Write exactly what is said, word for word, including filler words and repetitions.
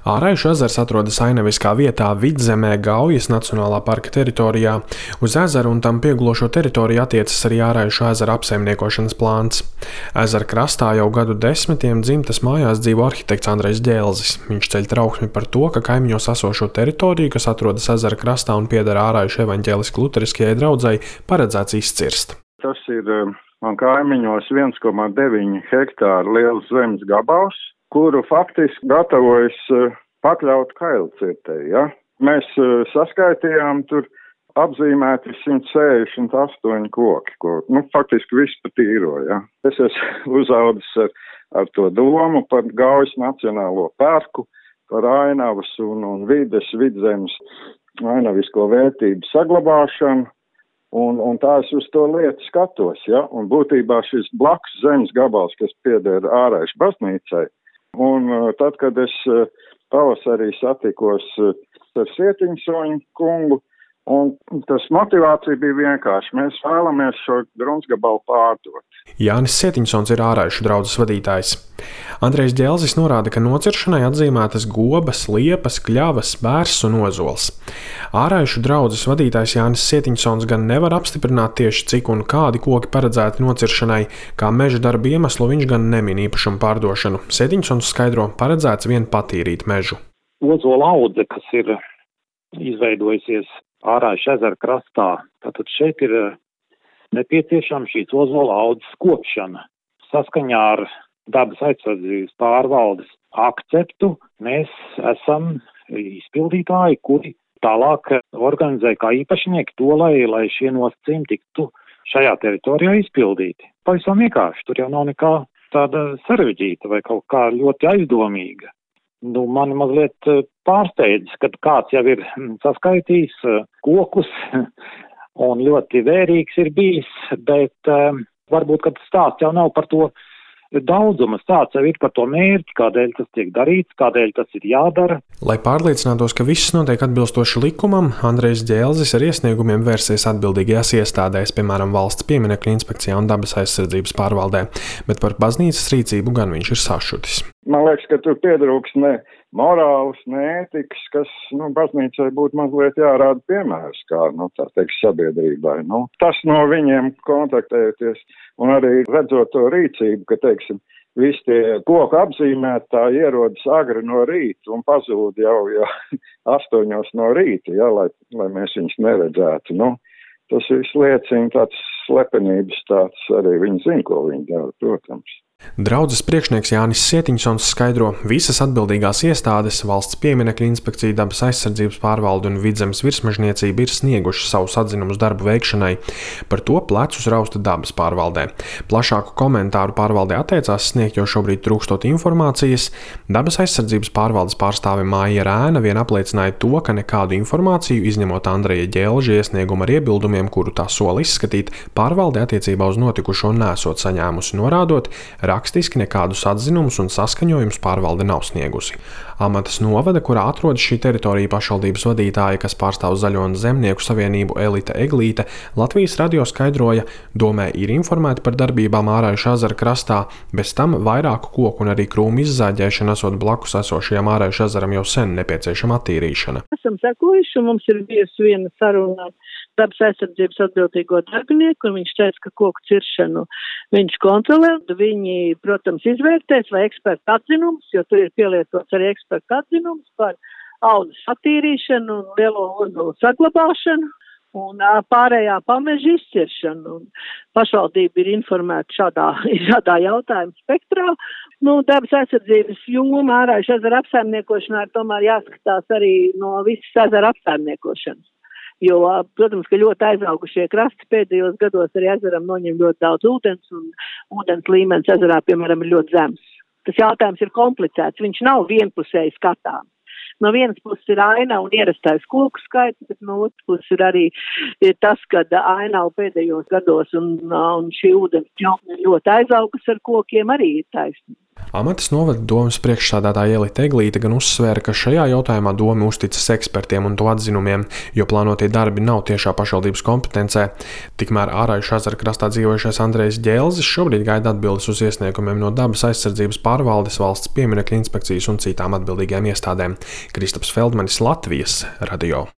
Āraišu ezers atrodas ainaviskā vietā Vidzemē Gaujas Nacionālā parka teritorijā. Uz ezeru un tam piegulošo teritoriju attiecas arī Āraišu ezera apsaimniekošanas plāns. Ezera krastā jau gadu desmitiem dzimtas mājās dzīvo arhitekts Andrejs Ģelzis. Viņš ceļ trauksmi par to, ka kaimiņos esošo teritoriju, kas atrodas ezera krastā un pieder Āraišu evaņģēliski luteriskajai draudzei, paredzēts izcirst. Tas ir man kaimiņos viens komats deviņi hektāru liels zemes gabals, kuru faktiski gatavojas pakļaut kailcirtei, ja? Mēs saskaitījām tur apzīmēti simt sešdesmit astoņi koki, ko, nu, faktiski viss pa tīro, ja? Es esmu uzaudzis ar, ar to domu par Gaujas Nacionālo parku, par ainavas un, un vides, vidzemes ainavisko vērtību saglabāšanu, un, un tā es uz to lietu skatos, ja? Un būtībā šis blakus zemes gabals, kas pieder Āraišu baznīcai, un tad, kad es pavasarī satikos ar Sietiņsoņu kungu, un tas motivācija bija vienkārši. Mēs vēlamies šo gruntsgabalu pārdot. Jānis Sietiņsons ir Āraišu draudzes vadītājs. Andrejs Ģelzis norāda, ka nociršanai atzīmētas gobas, liepas, kļavas, bērs un ozols. Āraišu draudzes vadītājs Jānis Sietiņsons gan nevar apstiprināt tieši cik un kādi koki paredzēti nociršanai, kā meža darba iemeslu viņš gan nemin īpašumu pārdošanu. Sietiņsons skaidro, paredzēts vien patīrīt mežu. Ozola audze, kas ir izveidojusies Āraišu ezera krastā, tātad šeit ir nepieciešama šīs ozola audzes kopšana. Saskaņā ar dabas aizsardzības pārvaldes akceptu mēs esam izpildītāji, kuri tālāk organizē kā īpašnieki to, lai, lai šie nosacījumi tiktu šajā teritorijā izpildīti. Pavisam vienkārši, tur jau nav nekā tāda sarežģīta vai kaut kā ļoti aizdomīga. Nu, mani mazliet pārsteidzis, kad kāds jau ir saskaitījis kokus un ļoti vērīgs ir bijis, bet um, varbūt, ka stāsts jau nav par to daudzumu, stāsts jau ir par to mērķi, kādēļ tas tiek darīts, kādēļ tas ir jādara. Lai pārliecinātos, ka viss notiek atbilstoši likumam, Andrejs Ģelzis ar iesniegumiem vērsies atbildīgajās iestādēs, piemēram, Valsts pieminekļu inspekcijā un dabas aizsardzības pārvaldē, bet par baznīcas rīcību gan viņš ir sašutis. Man liekas, ka tur pietrūks ne morāls, ne ētikas, kas, nu, baznīcai būtu mazliet jārāda piemērs, kā, nu, tā teiks, sabiedrībai. Nu, tas no viņiem kontaktējoties un arī redzot to rīcību, ka, teiksim, visi tie koku apzīmētāji ierodas agri no rīta un pazūd jau, jau astoņos no rīta, ja, lai, lai mēs viņus neredzētu. Nu, tas viss liecina tāds slepenības tāds, arī viņi zina, ko viņi dara, protams. Draudzes priekšnieks Jānis Sietiņsons skaidro, visas atbildīgās iestādes, Valsts pieminekļu inspekcija, dabas aizsardzības pārvalde un Vidzemes virsmežniecība ir snieguši savus atzinumus darbu veikšanai. Par to plecus rausta dabas pārvaldē. Plašāku komentāru pārvaldē atteicās sniegt, jo šobrīd trūkstot informācijas. Dabas aizsardzības pārvaldes pārstāve Māja Rēna vien apliecināja to, ka nekādu informāciju, izņemot Andreja Ģelža iesniegumu ar iebildumiem, kuru tā sola izskatīt, pārvalde attiecībā uz notikušo nesot saņēmusi, norādot, rakstiski nekādus atzinumus un saskaņojumus pārvalde nav sniegusi. Amatas novada, kurā atrodas šī teritorija pašvaldības vadītāja, kas pārstāv Zaļo un Zemnieku savienību Elita Eglīte, Latvijas radio skaidroja, domē ir informēti par darbībām Āraišu ezera krastā, bez tam vairāku koku un arī krūmu izzāģēšana esot blakus esošajam Āraišu ezeram jau sen nepieciešama attīrīšana. Esam sekojuši, un mums ir bijusi viena saruna dabas aizsardzības atbildīgo darbinieku, un viņš teica, ka koku ciršanu viņš kontrolē. Viņi, protams, izvērtēs vai ekspertu atzinums, jo tur ir pielietots arī ekspertu atzinums par audzes attīrīšanu un lielo ozolu saglabāšanu un pārējā pameža izciršanu. Un pašvaldība ir informēta šādā, šādā jautājuma spektrā. Nu, dabas aizsardzības joma Āraišu ezera apsaimniekošanā ir tomēr jāskatās arī no visas ezera apsaimniekošanas. Jo, protams, ka ļoti aizaugušie krasti pēdējos gados arī ezeram noņem ļoti daudz ūdens, un ūdens līmenis ezerā, piemēram, ir ļoti zems. Tas jautājums ir komplicēts, viņš nav vienpusēji skatāms. No vienas puses ir aina un ierastais koku skaits, bet no otras puses ir arī ir tas, ka aina pēdējos gados un, un šī ūdens ķautne ļoti aizaugas ar kokiem arī ir taisnība. Amatas novada domas priekšsādātāja Ielita Eglīte gan uzsvēra, ka šajā jautājumā doma uzticas ekspertiem un to atzinumiem, jo plānotie darbi nav tiešā pašvaldības kompetencē. Tikmēr Ārājuša ezera krastā dzīvojušais Andrejs Ģelzis šobrīd gaida atbildes uz iesniegumiem no dabas aizsardzības pārvaldes, valsts pieminekļu inspekcijas un citām atbildīgajām iestādēm. Kristaps Feldmanis, Latvijas radio.